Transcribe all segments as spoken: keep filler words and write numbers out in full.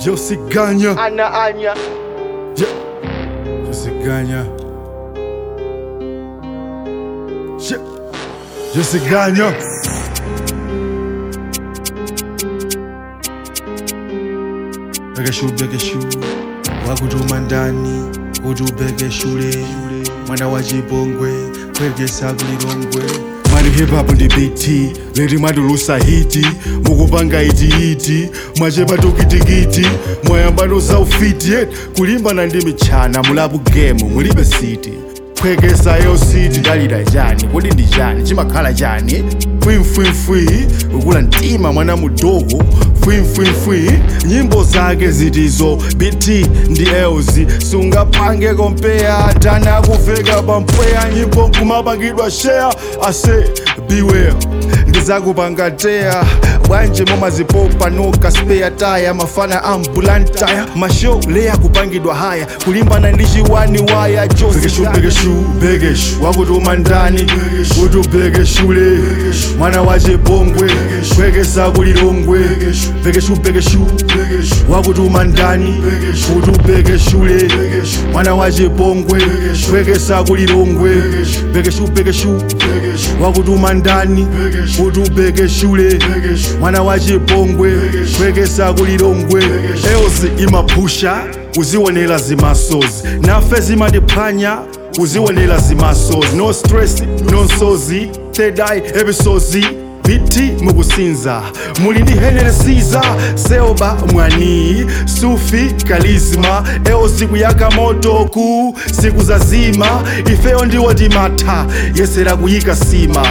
Yo se ganha. Ana Anya. Yo, yo se ganha. Yo, yo se ganha. Bekeshu bekeshu wakutuma ndani kuti ubeke shule mwana wa chipongwe kwegesa kulilongwe mani hip hop ndi biti leti mwatulusa hiti mukupanga itiiti mwachepa tukitikiti mwayambano za ufiti yet kulimbana ndi michana mulapu game mulibe siti kwegesa yo siti dalida chani kodi ndi chani chimakhala chani fwimfwimfwi ukula mtima mwana mudogo fwimfwimfwi nyimbo zake zitizo biti ndi elzi sungapange kompeya tana kuveka pampweya nyimbo nkumapangidwa share ase beware ndizakupanga teya bwanje momazipopa noka spare taya mafana ambulantaya mashow leya kupangidwa haya kulimbana ndi chiwani waya joseph bekeshu bekeshu wakutuma ndani kuti ubekeshule mwana wa chipongwe kwegesa kulilongwe bekeshu bekeshu wakutuma ndani kuti ubekeshule mwana wa chipongwe kwegesa kulilongwe bekeshu bekeshu wakutuma ndani kuti ubekeshule mwana wa chipongwe kwegesa kulilongwe elzi imapusha uzionela zimasozi nafe zimatiphwanya uzionela zimasozi no stress no nsozi third eye episozi biti mukusinza muli ndi heneresiza seoba mwani sufi kalizma eo siku yaka moto ku siku za zima ifeyo ndiwo timata yesera kuyika sima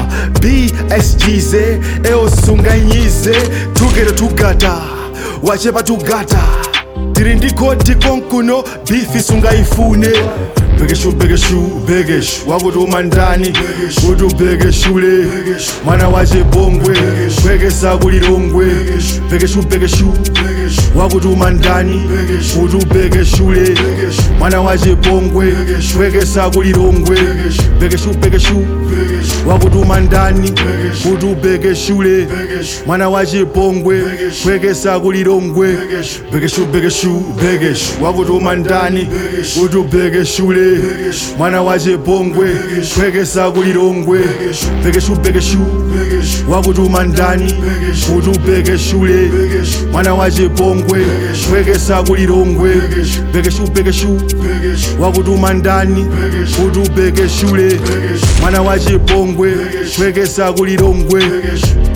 bsgz eo sunganyize tugere tugata wachepa tugata tiri ndikoti konkuno bifi sungayifune bekeshu bekeshu bekeshu wakutuma ndani kuti ubekeshule mwana wa chipongwe kwegesa kulilongwe bekeshu bekeshu wakutuma ndani kuti ubekeshule mwana wa chipongwe kwegesa kulilongwe bekeshu bekeshu wakutuma ndani kuti ubekeshule mwana wa chipongwe kwegesa kulilongwe bekeshu bekeshu bekeshu wakutuma ndani kuti ubekeshule mwana wa chipongwe kwegesa kulilongwe bekeshu bekeshu wakutuma ndani kuti ubekeshule mwana wa chipongwe kwegesa kulilongwe bekeshu bekeshu wakutuma ndani kuti ubekeshule mwana wa chipongwe kwegesa kulilongwe